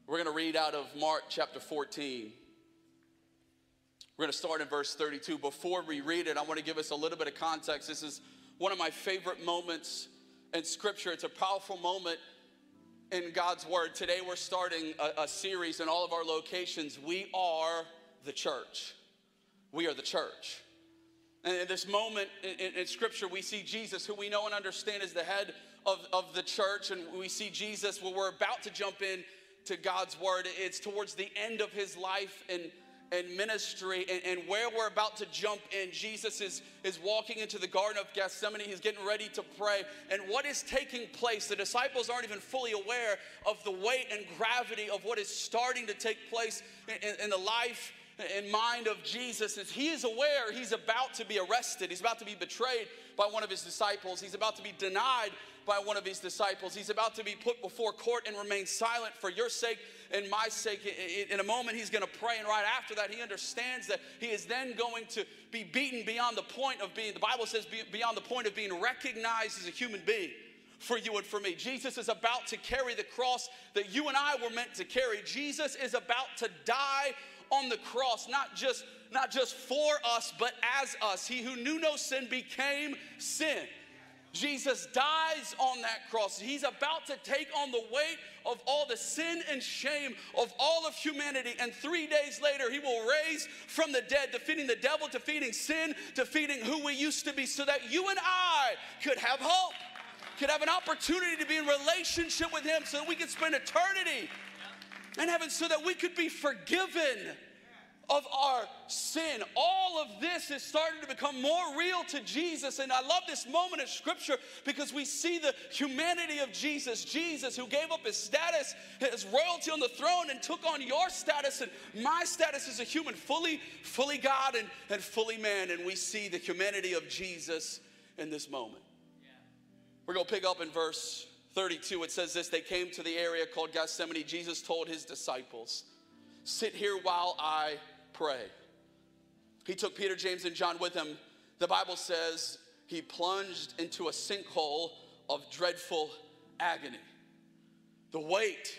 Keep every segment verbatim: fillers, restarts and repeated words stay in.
We're going to read out of Mark chapter fourteen. We're going to start in verse thirty-two. Before we read it, I want to give us a little bit of context. This is one of my favorite moments in Scripture. It's a powerful moment in God's Word. Today we're starting a, a series in all of our locations. We are the church. We are the church. And in this moment in, in, in Scripture, we see Jesus, who we know and understand is the head of, of the church. And we see Jesus, well, we're about to jump in to God's Word. It's towards the end of his life and and ministry, and, and where we're about to jump in. Jesus is, is walking into the Garden of Gethsemane. He's getting ready to pray. And what is taking place, the disciples aren't even fully aware of the weight and gravity of what is starting to take place in, in, in the life and mind of Jesus. Is he is aware he's about to be arrested. He's about to be betrayed by one of his disciples. He's about to be denied by one of his disciples. He's about to be put before court and remain silent for your sake and my sake. In a moment, he's going to pray, and right after that, he understands that he is then going to be beaten beyond the point of being, the Bible says, beyond the point of being recognized as a human being for you and for me. Jesus is about to carry the cross that you and I were meant to carry. Jesus is about to die on the cross, not just, not just for us, but as us. He who knew no sin became sin. Jesus dies on that cross. He's about to take on the weight of all the sin and shame of all of humanity. And three days later, he will raise from the dead, defeating the devil, defeating sin, defeating who we used to be, so that you and I could have hope, could have an opportunity to be in relationship with him, so that we could spend eternity in heaven, so that we could be forgiven of our sin. All of this is starting to become more real to Jesus. And I love this moment in Scripture because we see the humanity of Jesus. Jesus, who gave up his status, his royalty on the throne, and took on your status and my status as a human, fully, fully God and, and fully man. And we see the humanity of Jesus in this moment. Yeah. We're going to pick up in verse thirty-two. It says this: they came to the area called Gethsemane. Jesus told his disciples, "Sit here while I pray." He took Peter, James, and John with him. The Bible says he plunged into a sinkhole of dreadful agony. The weight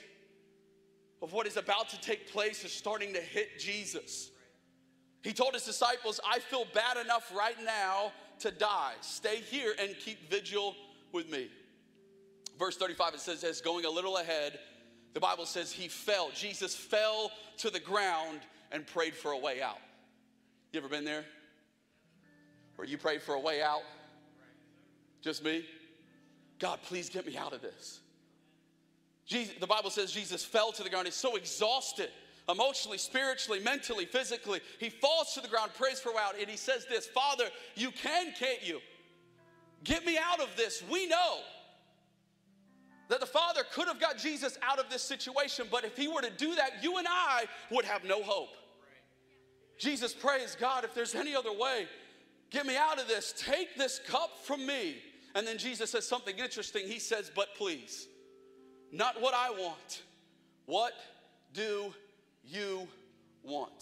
of what is about to take place is starting to hit Jesus. He told his disciples, "I feel bad enough right now to die. Stay here and keep vigil with me." Verse thirty-five, it says, as going a little ahead, the Bible says he fell. Jesus fell to the ground and prayed for a way out. You ever been there? Or you prayed for a way out? Just me? God, please get me out of this. Jesus, the Bible says Jesus fell to the ground. He's so exhausted, emotionally, spiritually, mentally, physically. He falls to the ground, prays for a way out, and he says this: "Father, you can, can't you? Get me out of this." We know that the Father could have got Jesus out of this situation, but if he were to do that, you and I would have no hope. Right. Jesus prays, "God, if there's any other way, get me out of this. Take this cup from me." And then Jesus says something interesting. He says, "But please, not what I want. What do you want?"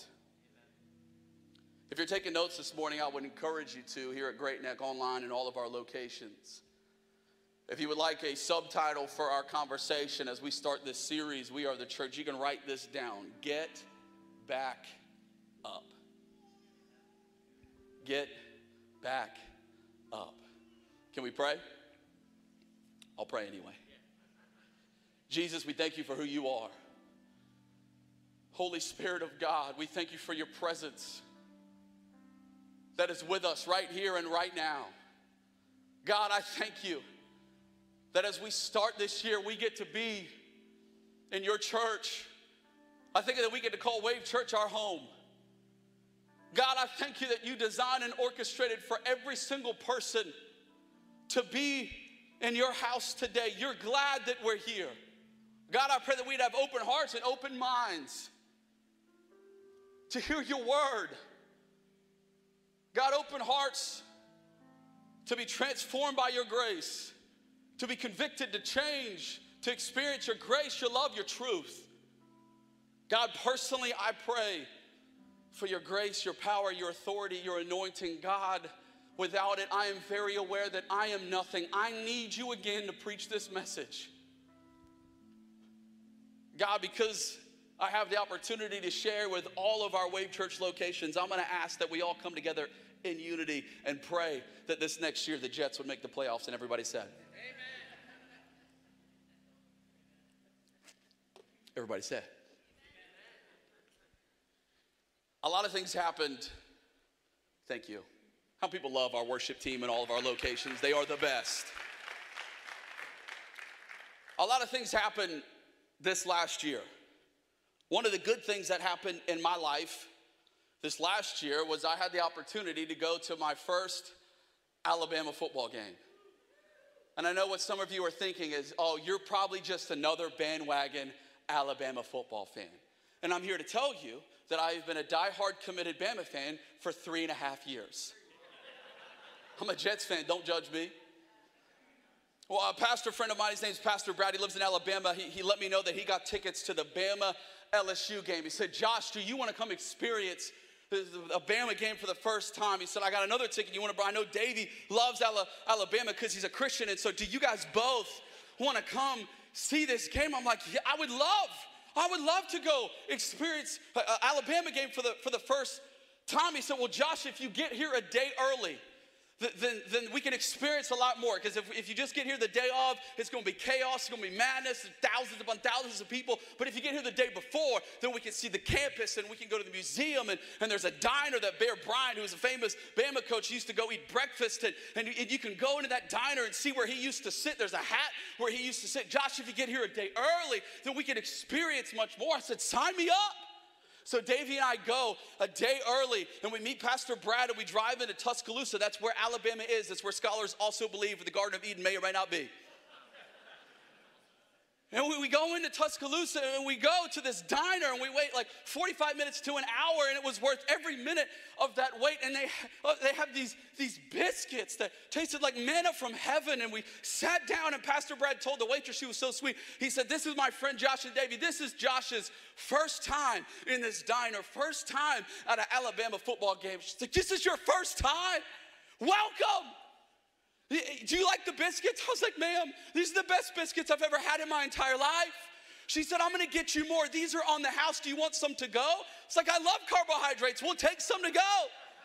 If you're taking notes this morning, I would encourage you to, here at Great Neck Online and all of our locations. If you would like a subtitle for our conversation as we start this series, We Are the Church, you can write this down: Get back up. Get back up. Can we pray? I'll pray anyway. Jesus, we thank you for who you are. Holy Spirit of God, we thank you for your presence that is with us right here and right now. God, I thank you that as we start this year, we get to be in your church. I think that we get to call Wave Church our home. God, I thank you that you designed and orchestrated for every single person to be in your house today. You're glad that we're here. God, I pray that we'd have open hearts and open minds to hear your word. God, open hearts to be transformed by your grace, to be convicted, to change, to experience your grace, your love, your truth. God, personally, I pray for your grace, your power, your authority, your anointing. God, without it, I am very aware that I am nothing. I need you again to preach this message. God, because I have the opportunity to share with all of our Wave Church locations, I'm going to ask that we all come together in unity and pray that this next year the Jets would make the playoffs. And everybody said, amen. Everybody said. A lot of things happened. Thank you. How people love our worship team in all of our locations. They are the best. A lot of things happened this last year. One of the good things that happened in my life this last year was I had the opportunity to go to my first Alabama football game. And I know what some of you are thinking is, oh, you're probably just another bandwagon Alabama football fan. And I'm here to tell you that I've been a diehard committed Bama fan for three and a half years. I'm a Jets fan, don't judge me. Well, a pastor friend of mine, his name's Pastor Brad, he lives in Alabama. He, he let me know that he got tickets to the Bama L S U game. He said, Josh, do you want to come experience a Bama game for the first time? He said, I got another ticket you want to buy. I know Davey loves Alabama because he's a Christian, and so do you guys both want to come see this game? I'm like, yeah, I would love, I would love to go experience an Alabama game for the, for the first time. He said, well, Josh, if you get here a day early, Then, then we can experience a lot more. Because if, if you just get here the day of, it's going to be chaos, it's going to be madness, thousands upon thousands of people. But if you get here the day before, then we can see the campus and we can go to the museum. And, and there's a diner that Bear Bryant, who was a famous Bama coach, used to go eat breakfast. And, and, and you can go into that diner and see where he used to sit. There's a hat where he used to sit. Josh, if you get here a day early, then we can experience much more. I said, sign me up. So Davey and I go a day early, and we meet Pastor Brad, and we drive into Tuscaloosa. That's where Alabama is. That's where scholars also believe the Garden of Eden may or may not be. And we, we go into Tuscaloosa, and we go to this diner, and we wait like forty-five minutes to an hour, and it was worth every minute of that wait. And they, they have these, these biscuits that tasted like manna from heaven. And we sat down, and Pastor Brad told the waitress, she was so sweet. He said, this is my friend Josh and Davey. This is Josh's first time in this diner, first time at an Alabama football game. She's like, this is your first time? Welcome. Do you like the biscuits? I was like, ma'am, these are the best biscuits I've ever had in my entire life. She said, I'm gonna get you more. These are on the house. Do you want some to go? It's like, I love carbohydrates. We'll take some to go.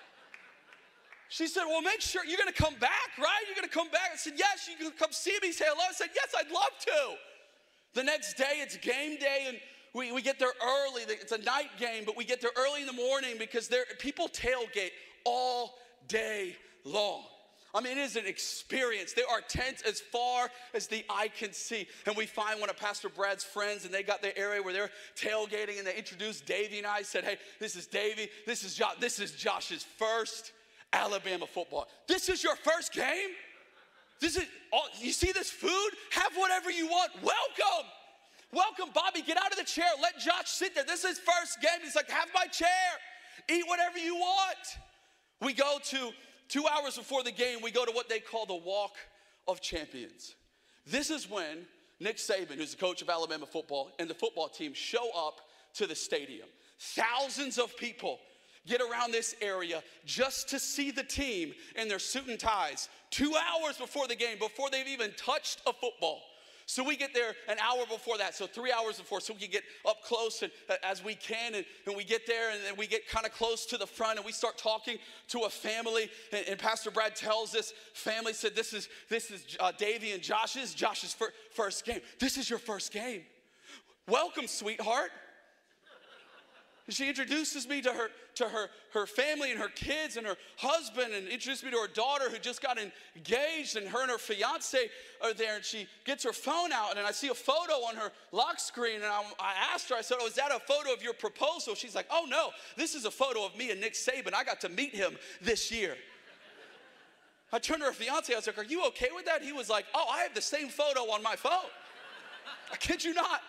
She said, well, make sure you're gonna come back, right? You're gonna come back. I said, yes, you can come see me, say hello. I said, yes, I'd love to. The next day, it's game day, and we, we get there early. It's a night game, but we get there early in the morning because there people tailgate all day long. I mean, it is an experience. There are tents as far as the eye can see. And we find one of Pastor Brad's friends, and they got their area where they're tailgating, and they introduced Davey and I. Said, hey, this is Davey. This is Josh. This is Josh's first Alabama football. This is your first game? This is, all, you see this food? Have whatever you want. Welcome. Welcome, Bobby. Get out of the chair. Let Josh sit there. This is his first game. He's like, have my chair. Eat whatever you want. We go to... Two hours before the game, we go to what they call the Walk of Champions. This is when Nick Saban, who's the coach of Alabama football, and the football team show up to the stadium. Thousands of people get around this area just to see the team in their suit and ties. Two hours before the game, before they've even touched a football. So we get there an hour before that, so three hours before, so we can get up close and, uh, as we can, and, and we get there, and then we get kind of close to the front, and we start talking to a family, and, and Pastor Brad tells this family, said, this is, this is uh, Davey and Josh's, Josh's fir- first game. This is your first game. Welcome, sweetheart. And she introduces me to her to her, her family and her kids and her husband, and introduced me to her daughter who just got engaged, and her and her fiance are there, and she gets her phone out, and I see a photo on her lock screen, and I, I asked her, I said, oh, is that a photo of your proposal? She's like, oh no, this is a photo of me and Nick Saban. I got to meet him this year. I turned to her fiance, I was like, are you okay with that? He was like, oh, I have the same photo on my phone. I kid you not.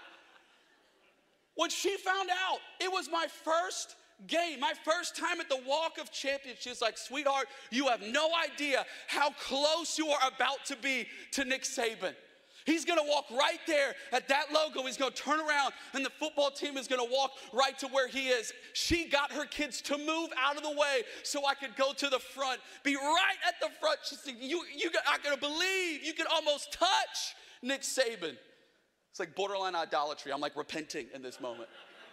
When she found out it was my first game, my first time at the Walk of Champions, she was like, sweetheart, you have no idea how close you are about to be to Nick Saban. He's gonna walk right there at that logo. He's gonna turn around, and the football team is gonna walk right to where he is. She got her kids to move out of the way so I could go to the front, be right at the front. She said, you, you're not gonna believe, you could almost touch Nick Saban. It's like borderline idolatry. I'm like repenting in this moment.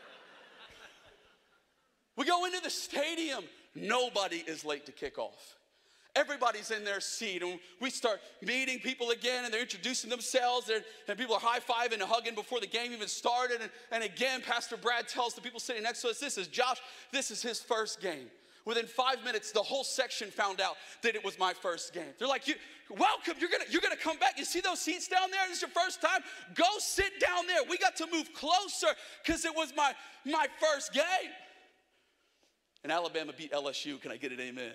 We go into the stadium. Nobody is late to kick off. Everybody's in their seat, and we start meeting people again, and they're introducing themselves, and, and people are high-fiving and hugging before the game even started. And, and again, Pastor Brad tells the people sitting next to us, this is Josh, this is his first game. Within five minutes, the whole section found out that it was my first game. They're like, you, welcome, you're gonna, you're gonna come back. You see those seats down there? This is your first time? Go sit down there. We got to move closer because it was my, my first game. And Alabama beat L S U. Can I get an amen?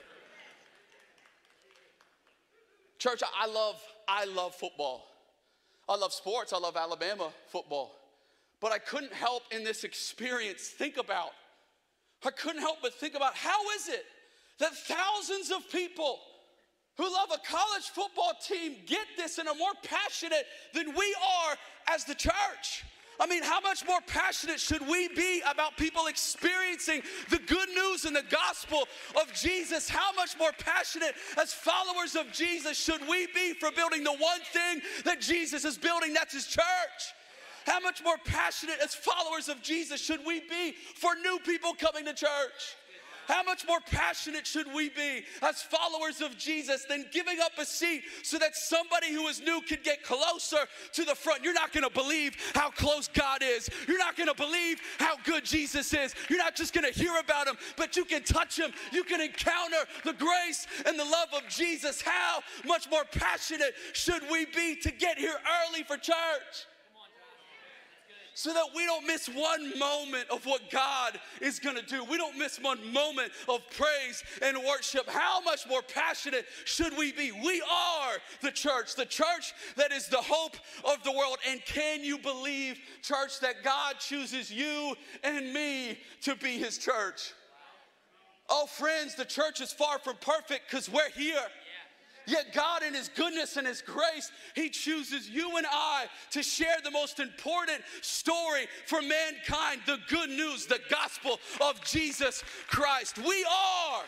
Church, I love, I love football. I love sports. I love Alabama football. But I couldn't help in this experience think about, I couldn't help but think about how is it that thousands of people who love a college football team get this and are more passionate than we are as the church? I mean, how much more passionate should we be about people experiencing the good news and the gospel of Jesus? How much more passionate as followers of Jesus should we be for building the one thing that Jesus is building, that's his church? How much more passionate as followers of Jesus should we be for new people coming to church? How much more passionate should we be as followers of Jesus than giving up a seat so that somebody who is new could get closer to the front? You're not gonna believe how close God is. You're not gonna believe how good Jesus is. You're not just gonna hear about him, but you can touch him. You can encounter the grace and the love of Jesus. How much more passionate should we be to get here early for church? So that we don't miss one moment of what God is gonna do. We don't miss one moment of praise and worship. How much more passionate should we be? We are the church, the church that is the hope of the world. And can you believe, church, that God chooses you and me to be his church? Oh, friends, the church is far from perfect because we're here. Yet God in his goodness and his grace, he chooses you and I to share the most important story for mankind, the good news, the gospel of Jesus Christ. We are.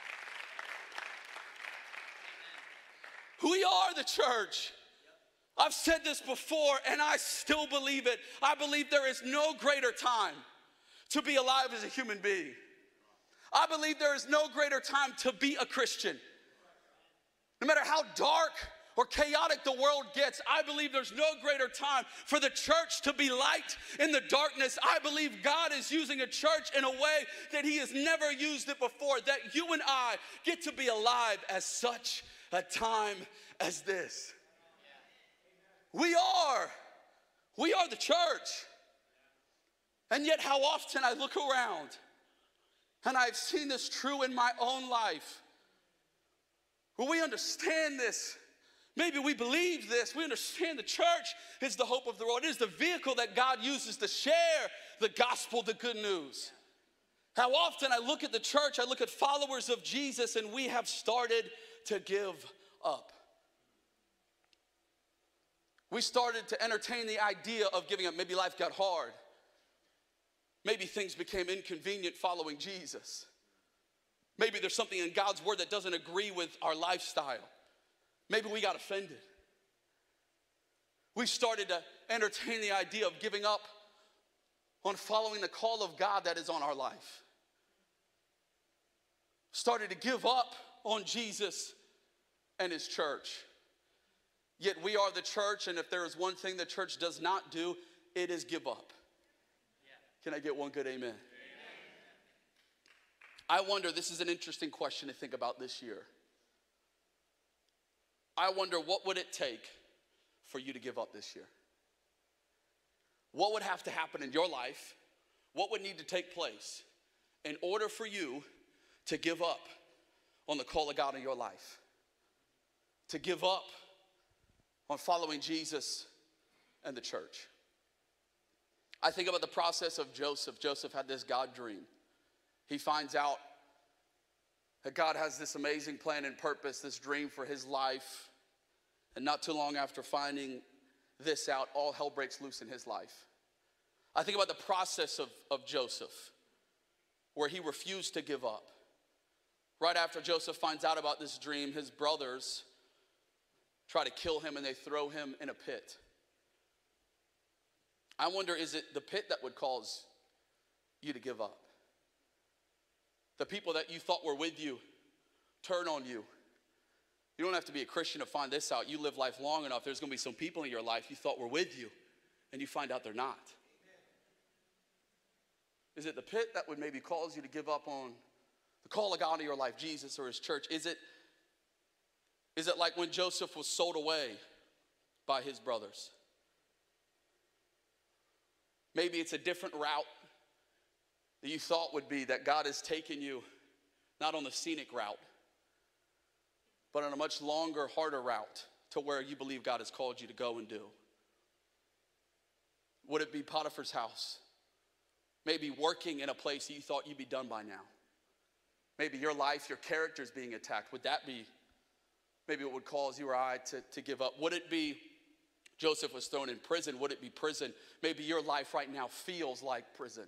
We are the church. I've said this before and I still believe it. I believe there is no greater time to be alive as a human being. I believe there is no greater time to be a Christian. No matter how dark or chaotic the world gets, I believe there's no greater time for the church to be light in the darkness. I believe God is using a church in a way that he has never used it before, that you and I get to be alive at such a time as this. We are. We are the church. And yet how often I look around, and I've seen this true in my own life, well, we understand this. Maybe we believe this. We understand the church is the hope of the world. It is the vehicle that God uses to share the gospel, the good news. How often I look at the church, I look at followers of Jesus, and we have started to give up. We started to entertain the idea of giving up. Maybe life got hard. Maybe things became inconvenient following Jesus. Maybe there's something in God's word that doesn't agree with our lifestyle. Maybe we got offended. We started to entertain the idea of giving up on following the call of God that is on our life. Started to give up on Jesus and his church. Yet we are the church, and if there is one thing the church does not do, it is give up. Can I get one good amen? I wonder, this is an interesting question to think about this year. I wonder, what would it take for you to give up this year? What would have to happen in your life? What would need to take place in order for you to give up on the call of God in your life? To give up on following Jesus and the church? I think about the process of Joseph. Joseph had this God dream. He finds out that God has this amazing plan and purpose, this dream for his life. And not too long after finding this out, all hell breaks loose in his life. I think about the process of, of Joseph, where he refused to give up. Right after Joseph finds out about this dream, his brothers try to kill him and they throw him in a pit. I wonder, is it the pit that would cause you to give up? The people that you thought were with you turn on you. You don't have to be a Christian to find this out. You live life long enough, there's going to be some people in your life you thought were with you, and you find out they're not. Is it the pit that would maybe cause you to give up on the call of God in your life, Jesus or his church? Is it, is it like when Joseph was sold away by his brothers? Maybe it's a different route that you thought would be, that God has taken you not on the scenic route, but on a much longer, harder route to where you believe God has called you to go and do. Would it be Potiphar's house? Maybe working in a place that you thought you'd be done by now. Maybe your life, your character is being attacked. Would that be maybe what would cause you or I to, to give up? Would it be Joseph was thrown in prison? Would it be prison? Maybe your life right now feels like prison.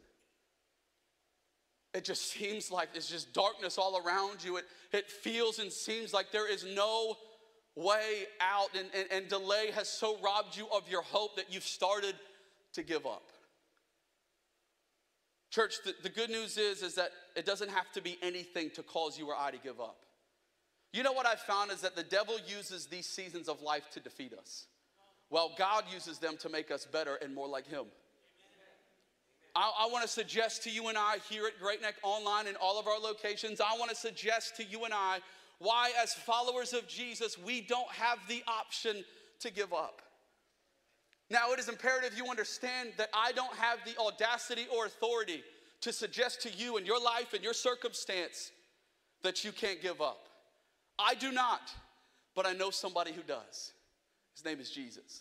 It just seems like it's just darkness all around you. It, it feels and seems like there is no way out, and, and, and delay has so robbed you of your hope that you've started to give up. Church, the, the good news is, is that it doesn't have to be anything to cause you or I to give up. You know what I've found is that the devil uses these seasons of life to defeat us, while God uses them to make us better and more like him. I, I want to suggest to you and I here at Great Neck Online and all of our locations, I want to suggest to you and I why, as followers of Jesus, we don't have the option to give up. Now, it is imperative you understand that I don't have the audacity or authority to suggest to you in your life and your circumstance that you can't give up. I do not, but I know somebody who does. His name is Jesus.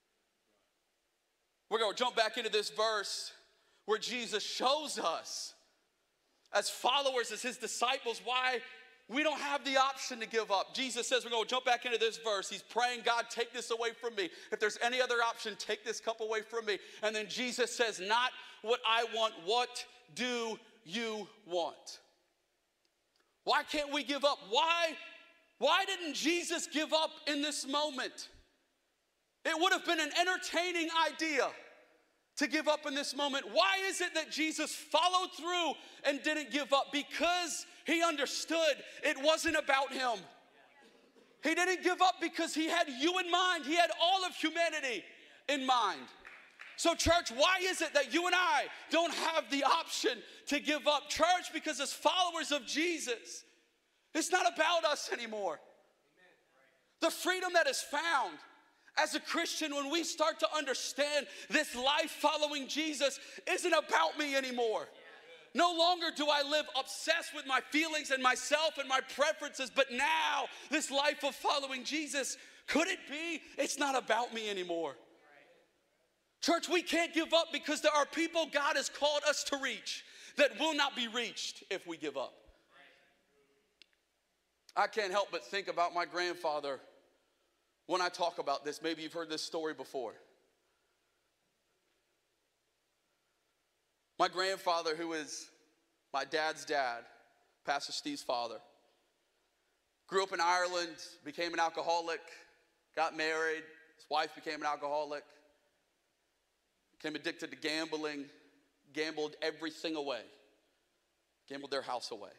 We're going to jump back into this verse where Jesus shows us, as followers, as his disciples, why we don't have the option to give up. Jesus says, we're going to jump back into this verse. He's praying, God, take this away from me. If there's any other option, take this cup away from me. And then Jesus says, not what I want, what do you want? Why can't we give up? Why, why didn't Jesus give up in this moment? It would have been an entertaining idea to give up in this moment. Why is it that Jesus followed through and didn't give up? Because he understood it wasn't about him. He didn't give up because he had you in mind. He had all of humanity in mind. So church, why is it that you and I don't have the option to give up? Church, because as followers of Jesus, it's not about us anymore. The freedom that is found as a Christian, when we start to understand this life following Jesus isn't about me anymore. No longer do I live obsessed with my feelings and myself and my preferences, but now this life of following Jesus, could it be it's not about me anymore? Church, we can't give up because there are people God has called us to reach that will not be reached if we give up. I can't help but think about my grandfather when I talk about this. Maybe you've heard this story before. My grandfather, who is my dad's dad, Pastor Steve's father, grew up in Ireland, became an alcoholic, got married, his wife became an alcoholic, became addicted to gambling, gambled everything away, gambled their house away.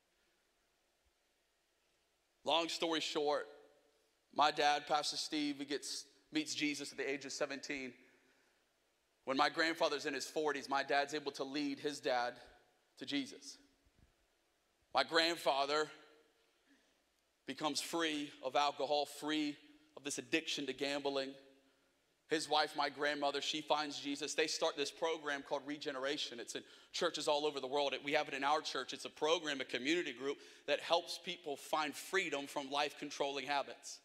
Long story short, my dad, Pastor Steve, he gets, meets Jesus at the age of seventeen. When my grandfather's in his forties, my dad's able to lead his dad to Jesus. My grandfather becomes free of alcohol, free of this addiction to gambling. His wife, my grandmother, she finds Jesus. They start this program called Regeneration. It's in churches all over the world. We have it in our church. It's a program, a community group that helps people find freedom from life-controlling habits.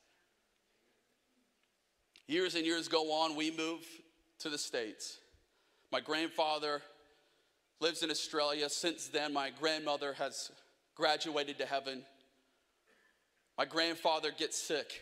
Years and years go on. We move to the States. My grandfather lives in Australia. Since then, my grandmother has graduated to heaven. My grandfather gets sick.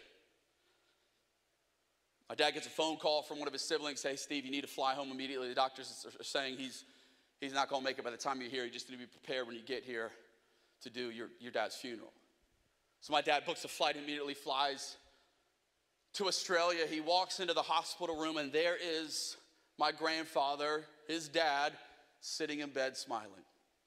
My dad gets a phone call from one of his siblings. Hey, Steve, you need to fly home immediately. The doctors are saying he's, he's not going to make it by the time you're here. You just need to be prepared when you get here to do your, your dad's funeral. So my dad books a flight, immediately flies to Australia. He walks into the hospital room, and there is my grandfather, his dad, sitting in bed smiling.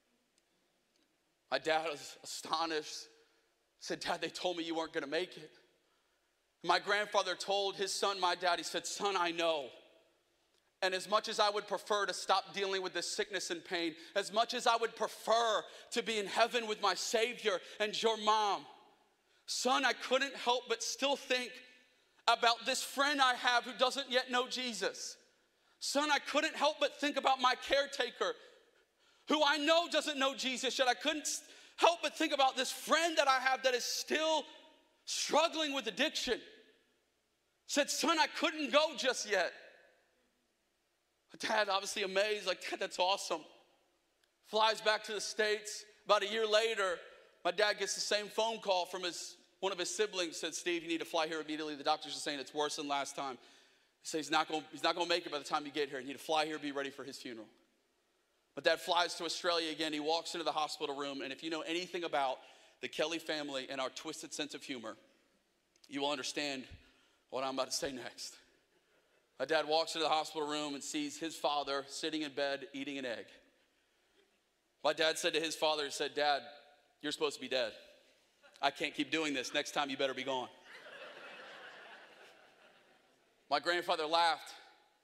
My dad was astonished. Said, Dad, they told me you weren't going to make it. My grandfather told his son, my dad, he said, son, I know. And as much as I would prefer to stop dealing with this sickness and pain, as much as I would prefer to be in heaven with my Savior and your mom, son, I couldn't help but still think about this friend I have who doesn't yet know Jesus. Son, I couldn't help but think about my caretaker who I know doesn't know Jesus yet. I couldn't help but think about this friend that I have that is still struggling with addiction. Said, son, I couldn't go just yet. Dad, obviously amazed, like, Dad, that's awesome. Flies back to the States. About a year later, my dad gets the same phone call from his one of his siblings. Said, Steve, you need to fly here immediately. The doctors are saying it's worse than last time. He says he's not going he's not going to make it by the time you get here. You need to fly here, be ready for his funeral. But Dad flies to Australia again. He walks into the hospital room, and if you know anything about the Kelly family and our twisted sense of humor, you will understand what I'm about to say next. My dad walks into the hospital room and sees his father sitting in bed eating an egg. My dad said to his father, he said, Dad, you're supposed to be dead. I can't keep doing this. Next time you better be gone. My grandfather laughed.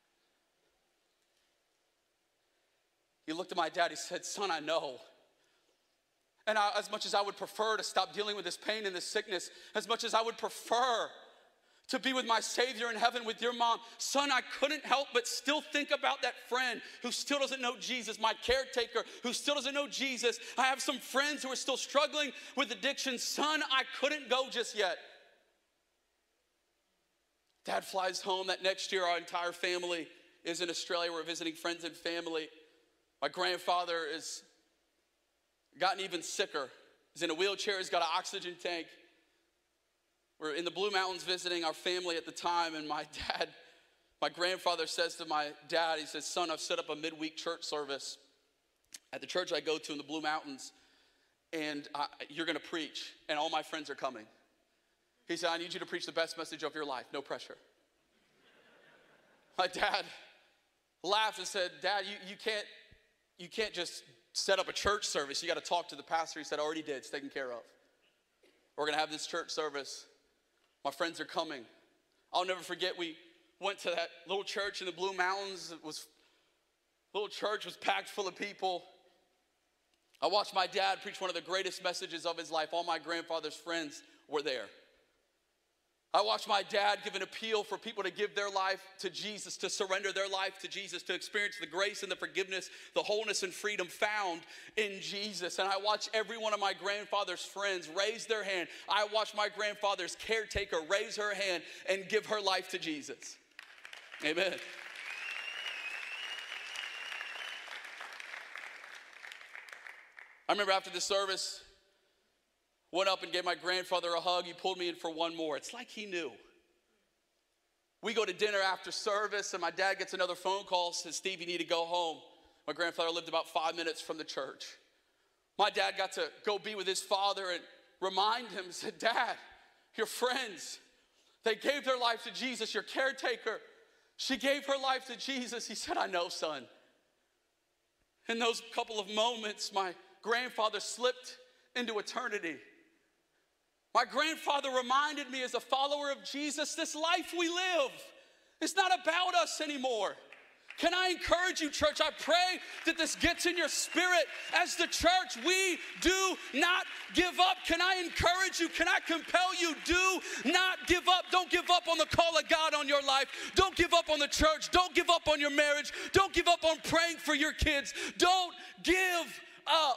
He looked at my dad, he said, son, I know. And I, as much as I would prefer to stop dealing with this pain and this sickness, as much as I would prefer to be with my Savior in heaven with your mom, son, I couldn't help but still think about that friend who still doesn't know Jesus, my caretaker who still doesn't know Jesus. I have some friends who are still struggling with addiction. Son, I couldn't go just yet. Dad flies home. That next year, our entire family is in Australia. We're visiting friends and family. My grandfather has gotten even sicker. He's in a wheelchair. He's got an oxygen tank. We're in the Blue Mountains visiting our family at the time, and my dad, my grandfather says to my dad, he says, son, I've set up a midweek church service at the church I go to in the Blue Mountains, and I, you're going to preach, and all my friends are coming. He said, I need you to preach the best message of your life, no pressure. My dad laughed and said, Dad, you, you can't you can't just set up a church service. You got to talk to the pastor. He said, I already did. It's taken care of. We're going to have this church service. My friends are coming. I'll never forget, we went to that little church in the Blue Mountains. It was, little church was packed full of people. I watched my dad preach one of the greatest messages of his life. All my grandfather's friends were there. I watched my dad give an appeal for people to give their life to Jesus, to surrender their life to Jesus, to experience the grace and the forgiveness, the wholeness and freedom found in Jesus. And I watched every one of my grandfather's friends raise their hand. I watched my grandfather's caretaker raise her hand and give her life to Jesus. Amen. I remember after the service, went up and gave my grandfather a hug. He pulled me in for one more. It's like he knew. We go to dinner after service, and my dad gets another phone call, says, Steve, you need to go home. My grandfather lived about five minutes from the church. My dad got to go be with his father and remind him, said, Dad, your friends, they gave their life to Jesus. Your caretaker, she gave her life to Jesus. He said, I know, son. In those couple of moments, my grandfather slipped into eternity. My grandfather reminded me, as a follower of Jesus, this life we live, it's not about us anymore. Can I encourage you, church? I pray that this gets in your spirit. As the church, we do not give up. Can I encourage you? Can I compel you? Do not give up. Don't give up on the call of God on your life. Don't give up on the church. Don't give up on your marriage. Don't give up on praying for your kids. Don't give up.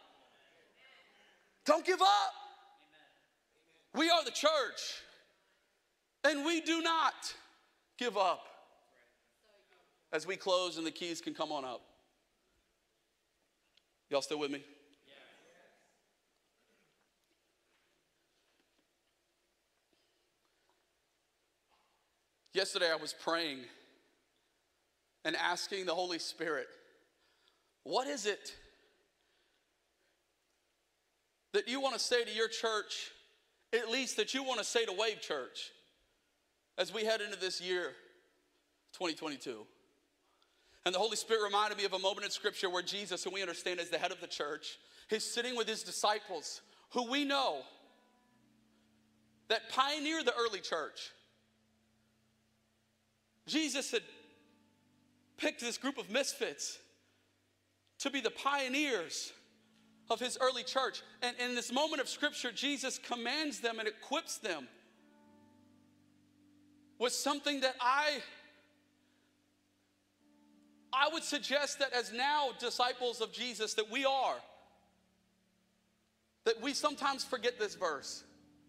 Don't give up. We are the church, and we do not give up. As we close and the keys can come on up. Y'all still with me? Yesterday I was praying and asking the Holy Spirit, what is it that you want to say to your church, at least that you want to say to Wave Church as we head into this year, twenty twenty-two? And the Holy Spirit reminded me of a moment in Scripture where Jesus, who we understand as the head of the church, is sitting with his disciples, who we know that pioneered the early church. Jesus had picked this group of misfits to be the pioneers of his early church. And in this moment of Scripture, Jesus commands them and equips them with something that I I would suggest that as now disciples of Jesus that we are, that we sometimes forget this verse.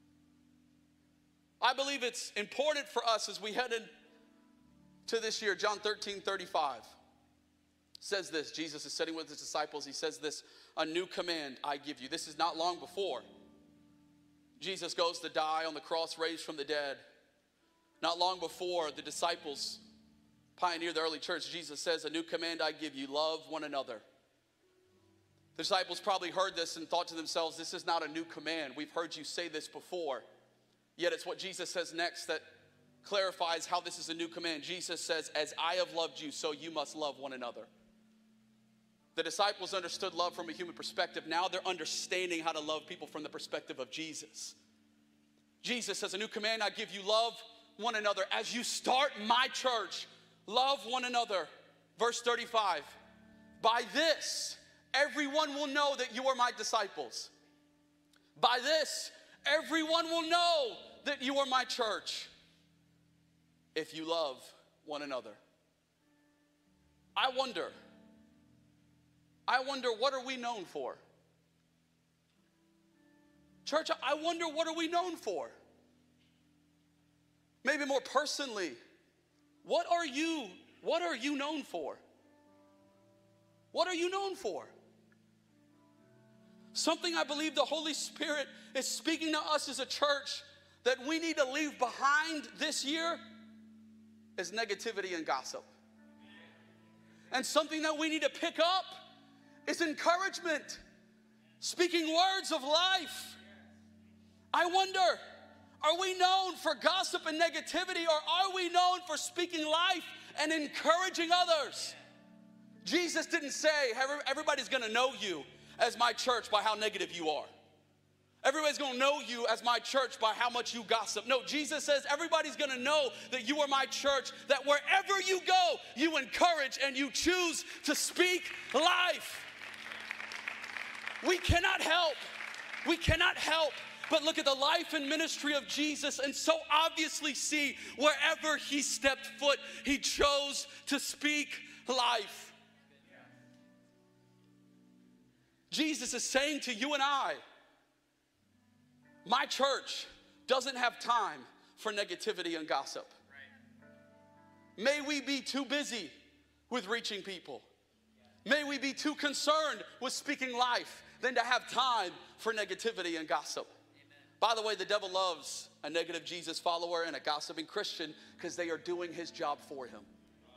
I believe it's important for us as we head into this year. John thirteen thirty-five says this. Jesus is sitting with his disciples. He says this, a new command I give you. This is not long before Jesus goes to die on the cross, raised from the dead. Not long before the disciples pioneered the early church, Jesus says, a new command I give you, love one another. The disciples probably heard this and thought to themselves, this is not a new command. We've heard you say this before. Yet it's what Jesus says next that clarifies how this is a new command. Jesus says, as I have loved you, so you must love one another. The disciples understood love from a human perspective. Now they're understanding how to love people from the perspective of Jesus. Jesus says, a new command I give you, love one another. As you start my church, love one another. Verse thirty-five, by this, everyone will know that you are my disciples. By this, everyone will know that you are my church, if you love one another. I wonder, I wonder, what are we known for? Church, I wonder, what are we known for? Maybe more personally, what are you, what are you known for? What are you known for? Something I believe the Holy Spirit is speaking to us as a church that we need to leave behind this year is negativity and gossip. And something that we need to pick up is encouragement, speaking words of life. I wonder, are we known for gossip and negativity, or are we known for speaking life and encouraging others? Jesus didn't say, everybody's gonna know you as my church by how negative you are. Everybody's gonna know you as my church by how much you gossip. No, Jesus says everybody's gonna know that you are my church, that wherever you go, you encourage and you choose to speak life. We cannot help, we cannot help but look at the life and ministry of Jesus and so obviously see wherever he stepped foot, he chose to speak life. Jesus is saying to you and I, my church doesn't have time for negativity and gossip. May we be too busy with reaching people. May we be too concerned with speaking life than to have time for negativity and gossip. By the way, the devil loves a negative Jesus follower and a gossiping Christian because they are doing his job for him.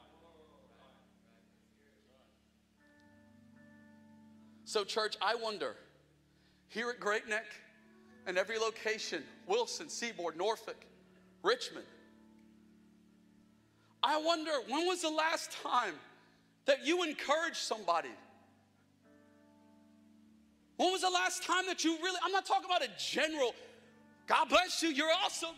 So church, I wonder, here at Great Neck and every location, Wilson, Seaboard, Norfolk, Richmond, I wonder, when was the last time that you encouraged somebody? When was the last time that you really, I'm not talking about a general, God bless you, you're awesome.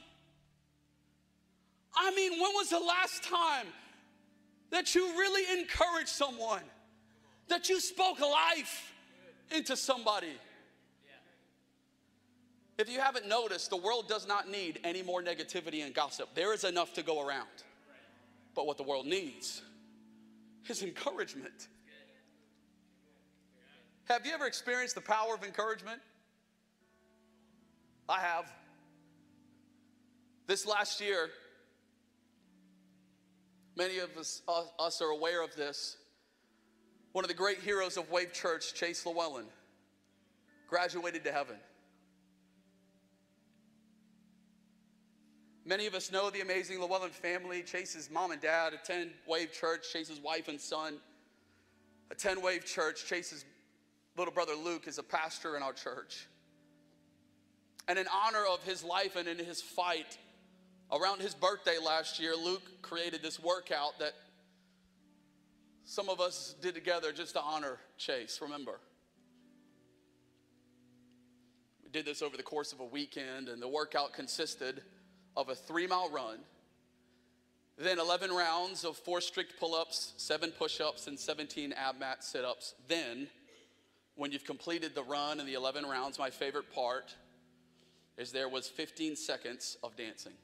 I mean, when was the last time that you really encouraged someone? That you spoke life into somebody? If you haven't noticed, the world does not need any more negativity and gossip. There is enough to go around. But what the world needs is encouragement. Have you ever experienced the power of encouragement? I have. This last year, many of us, uh, us are aware of this. One of the great heroes of Wave Church, Chase Llewellyn, graduated to heaven. Many of us know the amazing Llewellyn family. Chase's mom and dad attend Wave Church. Chase's wife and son attend Wave Church. Chase's little brother Luke is a pastor in our church. And in honor of his life and in his fight, around his birthday last year, Luke created this workout that some of us did together just to honor Chase, remember? We did this over the course of a weekend, and the workout consisted of a three-mile run, then eleven rounds of four strict pull-ups, seven push-ups, and seventeen ab mat sit-ups. Then, when you've completed the run and the eleven rounds, my favorite part is there was fifteen seconds of dancing.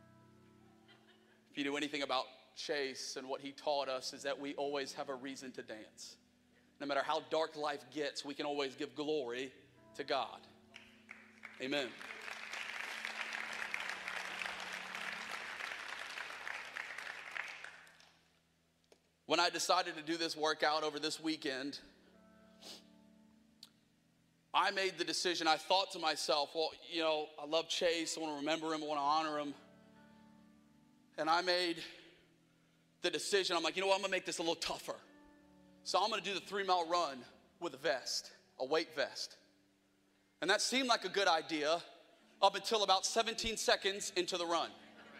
If you knew anything about Chase and what he taught us, is that we always have a reason to dance. No matter how dark life gets, we can always give glory to God. Amen. When I decided to do this workout over this weekend, I made the decision. I thought to myself, well, you know, I love Chase. I want to remember him. I want to honor him. And I made the decision. I'm like, you know what? I'm going to make this a little tougher. So I'm going to do the three-mile run with a vest, a weight vest. And that seemed like a good idea up until about seventeen seconds into the run.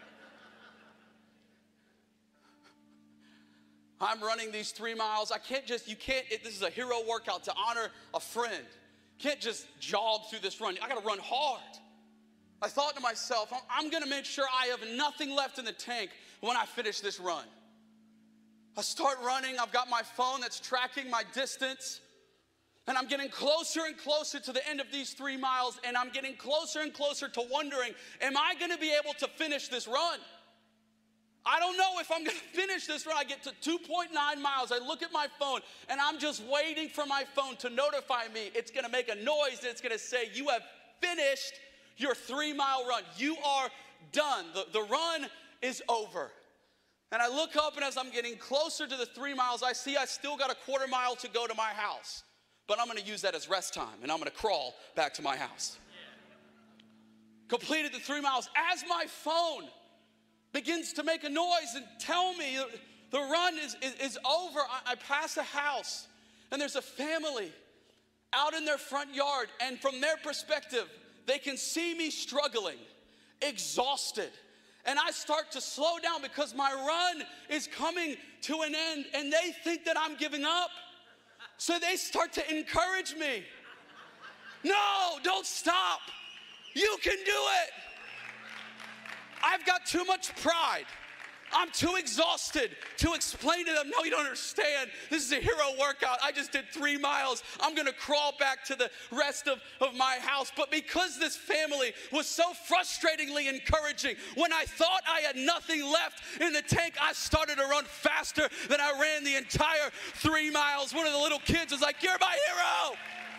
I'm running these three miles. I can't just, you can't, it, this is a hero workout to honor a friend. You can't just jog through this run. I got to run hard. I thought to myself, I'm, I'm going to make sure I have nothing left in the tank when I finish this run. I start running. I've got my phone that's tracking my distance. And I'm getting closer and closer to the end of these three miles. And I'm getting closer and closer to wondering, am I going to be able to finish this run? I don't know if I'm going to finish this run. I get to two point nine miles. I look at my phone, and I'm just waiting for my phone to notify me. It's going to make a noise, and it's going to say, you have finished your three-mile run. You are done. The, the run is over. And I look up, and as I'm getting closer to the three miles, I see I still got a quarter mile to go to my house. But I'm going to use that as rest time, and I'm going to crawl back to my house. Completed the three miles. As my phone begins to make a noise and tell me the run is, is, is over, I, I pass a house, and there's a family out in their front yard, and from their perspective, they can see me struggling, exhausted, and I start to slow down because my run is coming to an end, and they think that I'm giving up, so they start to encourage me. No, don't stop. You can do it. I've got too much pride. I'm too exhausted to explain to them, no, you don't understand. This is a hero workout. I just did three miles. I'm going to crawl back to the rest of, of my house. But because this family was so frustratingly encouraging, when I thought I had nothing left in the tank, I started to run faster than I ran the entire three miles. One of the little kids was like, you're my hero.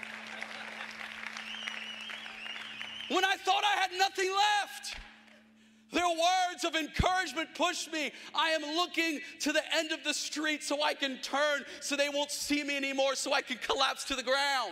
When I thought I had nothing left, their words of encouragement pushed me. I am looking to the end of the street so I can turn so they won't see me anymore, so I can collapse to the ground.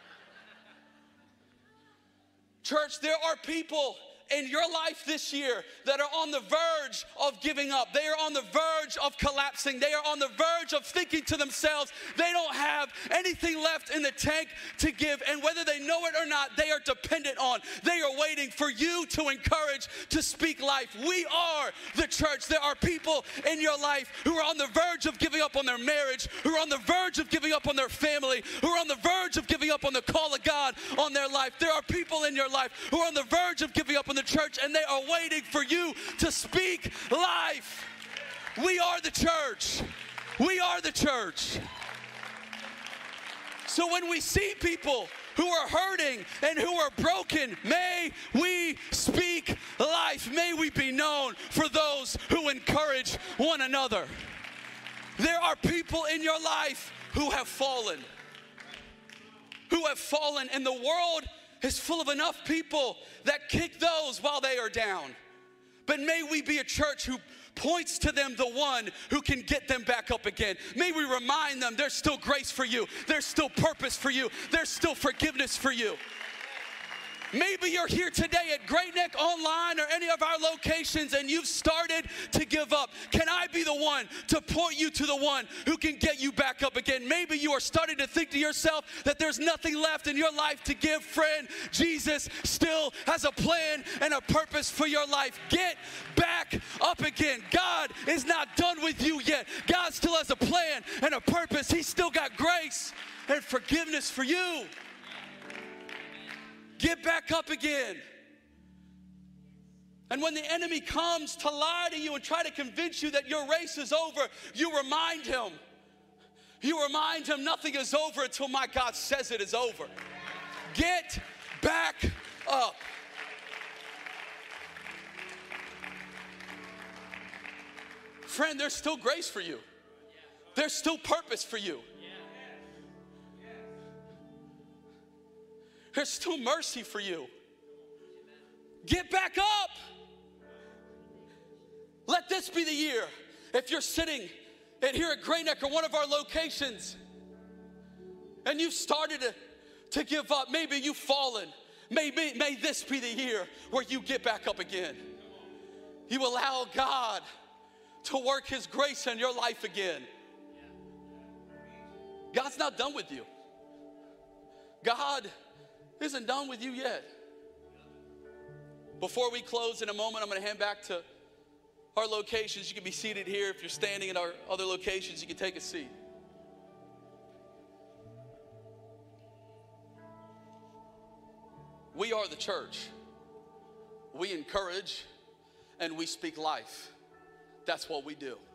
Church, there are people in your life this year that are on the verge of giving up. They are on the verge of collapsing. They are on the verge of thinking to themselves, they don't have anything left in the tank to give. And whether they know it or not, they are dependent on. They are waiting for you to encourage, to speak life. We are the church. There are people in your life who are on the verge of giving up on their marriage, who are on the verge of giving up on their family, who are on the verge of giving up on the call of God on their life. There are people in your life who are on the verge of giving up on the church, and they are waiting for you to speak life. We are the church. We are the church. So when we see people who are hurting and who are broken, may we speak life. May we be known for those who encourage one another. There are people in your life who have fallen. Who have fallen, and the world is full of enough people that kick those while they are down. But may we be a church who points to them the one who can get them back up again. May we remind them there's still grace for you. There's still purpose for you. There's still forgiveness for you. Maybe you're here today at Great Neck Online or any of our locations and you've started to give up. Can I be the one to point you to the one who can get you back up again? Maybe you are starting to think to yourself that there's nothing left in your life to give. Friend, Jesus still has a plan and a purpose for your life. Get back up again. God is not done with you yet. God still has a plan and a purpose. He's still got grace and forgiveness for you. Get back up again. And when the enemy comes to lie to you and try to convince you that your race is over, you remind him. You remind him nothing is over until my God says it is over. Get back up. Friend, there's still grace for you. There's still purpose for you. There's still mercy for you. Get back up. Let this be the year. If you're sitting at here at Great Neck or one of our locations and you've started to, to give up, maybe you've fallen. Maybe, may this be the year where you get back up again. You allow God to work his grace in your life again. God's not done with you. God isn't done with you yet. Before we close in a moment, I'm going to hand back to our locations. You can be seated here. If you're standing in our other locations, you can take a seat. We are the church. We encourage and we speak life. That's what we do.